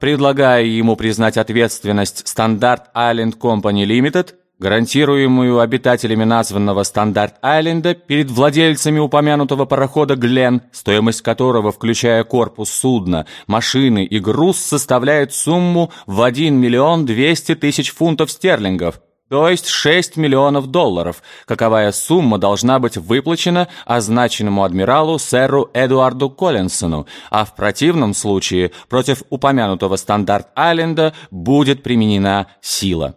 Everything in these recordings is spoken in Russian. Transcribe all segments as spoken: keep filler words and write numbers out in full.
предлагая ему признать ответственность Standard Island Company Limited, гарантируемую обитателями названного Стандарт-Айленда перед владельцами упомянутого парохода «Гленн», стоимость которого, включая корпус судна, машины и груз, составляет сумму в один миллион двести тысяч фунтов стерлингов, то есть шесть миллионов долларов, каковая сумма должна быть выплачена означенному адмиралу сэру Эдуарду Коллинсону, а в противном случае против упомянутого Стандарт-Айленда будет применена сила.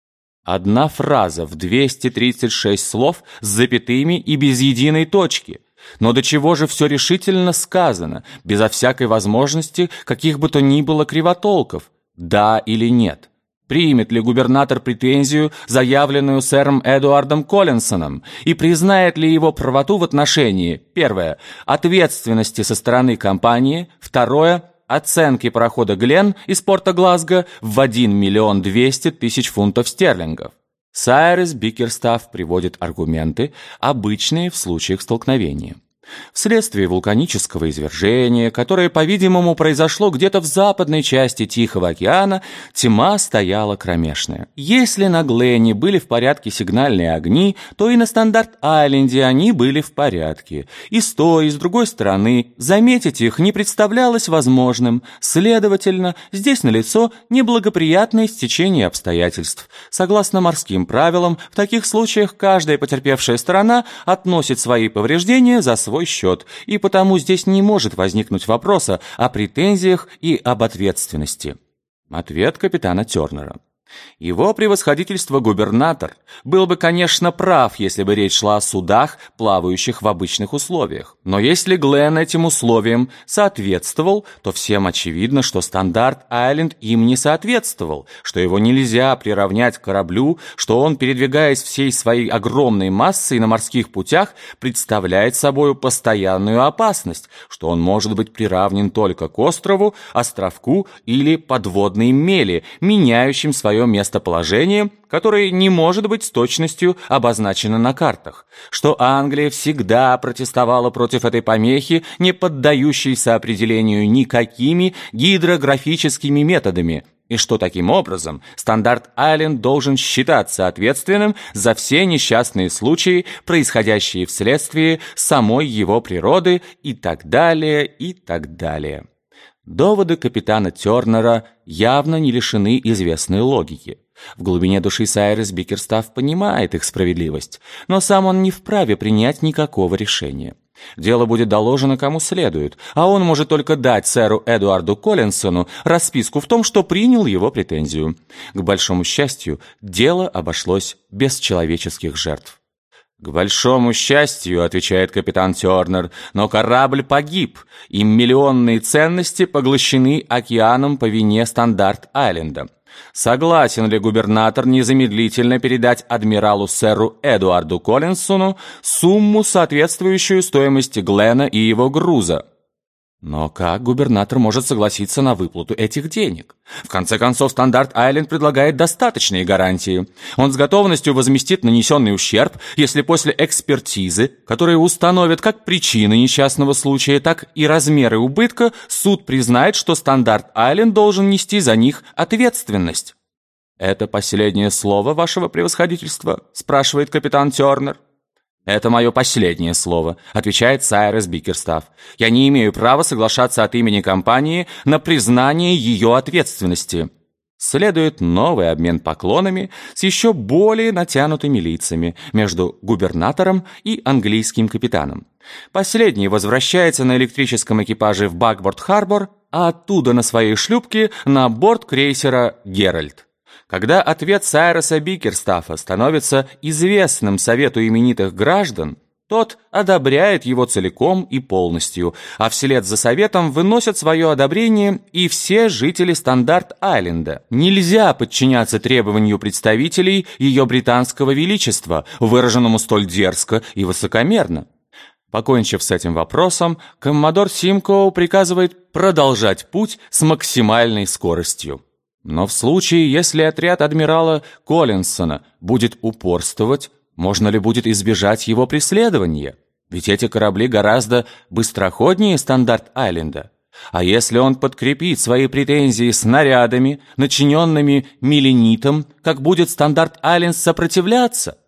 Одна фраза в двести тридцать шесть слов с запятыми и без единой точки. Но до чего же все решительно сказано, безо всякой возможности каких бы то ни было кривотолков? Да или нет? Примет ли губернатор претензию, заявленную сэром Эдуардом Коллинсоном, и признает ли его правоту в отношении, первое, ответственности со стороны компании, второе, оценки парохода «Гленн» из порта Глазго в один миллион двести тысяч фунтов стерлингов. Сайрес Бикерстафф приводит аргументы, обычные в случаях столкновения. Вследствие вулканического извержения, которое, по-видимому, произошло где-то в западной части Тихого океана, тьма стояла кромешная. Если на Гленне были в порядке сигнальные огни, то и на Стандарт-Айленде они были в порядке. И с той, и с другой стороны заметить их не представлялось возможным. Следовательно, здесь налицо неблагоприятное стечение обстоятельств. Согласно морским правилам, в таких случаях каждая потерпевшая сторона относит свои повреждения за свой счет, и потому здесь не может возникнуть вопроса о претензиях и об ответственности. Ответ капитана Тернера. Его превосходительство губернатор был бы, конечно, прав, если бы речь шла о судах, плавающих в обычных условиях. Но если Гленн этим условиям соответствовал, то всем очевидно, что Стандарт-Айленд им не соответствовал, что его нельзя приравнять к кораблю, что он, передвигаясь всей своей огромной массой на морских путях, представляет собою постоянную опасность, что он может быть приравнен только к острову, островку или подводной мели, меняющим свое местоположение, которое не может быть с точностью обозначено на картах, что Англия всегда протестовала против этой помехи, не поддающейся определению никакими гидрографическими методами, и что таким образом Стандарт-Айленд должен считаться ответственным за все несчастные случаи, происходящие вследствие самой его природы, и так далее, и так далее. Доводы капитана Тернера явно не лишены известной логики. В глубине души Сайрес Бикерстафф понимает их справедливость, но сам он не вправе принять никакого решения. Дело будет доложено кому следует, а он может только дать сэру Эдуарду Коллинсону расписку в том, что принял его претензию. К большому счастью, дело обошлось без человеческих жертв. «К большому счастью, — отвечает капитан Тернер, — но корабль погиб, и миллионные ценности поглощены океаном по вине Стандарт-Айленда. Согласен ли губернатор незамедлительно передать адмиралу сэру Эдуарду Коллинсону сумму, соответствующую стоимости Гленна и его груза?» Но как губернатор может согласиться на выплату этих денег? В конце концов, Стандарт-Айленд предлагает достаточные гарантии. Он с готовностью возместит нанесенный ущерб, если после экспертизы, которая установит как причины несчастного случая, так и размеры убытка, суд признает, что Стандарт-Айленд должен нести за них ответственность. «Это последнее слово вашего превосходительства?» – спрашивает капитан Тернер. «Это мое последнее слово», — отвечает Сайрес Бикерстафф. «Я не имею права соглашаться от имени компании на признание ее ответственности». Следует новый обмен поклонами с еще более натянутыми лицами между губернатором и английским капитаном. Последний возвращается на электрическом экипаже в Бакборд-Харбор, а оттуда на своей шлюпке на борт крейсера «Геральт». Когда ответ Сайреса Бикерстаффа становится известным совету именитых граждан, тот одобряет его целиком и полностью, а вслед за советом выносят свое одобрение и все жители Стандарт-Айленда. Нельзя подчиняться требованию представителей ее британского величества, выраженному столь дерзко и высокомерно. Покончив с этим вопросом, коммодор Симкоу приказывает продолжать путь с максимальной скоростью. Но в случае, если отряд адмирала Коллинсона будет упорствовать, можно ли будет избежать его преследования? Ведь эти корабли гораздо быстроходнее Стандарт-Айленда. А если он подкрепит свои претензии снарядами, начиненными меленитом, как будет Стандарт-Айленд сопротивляться?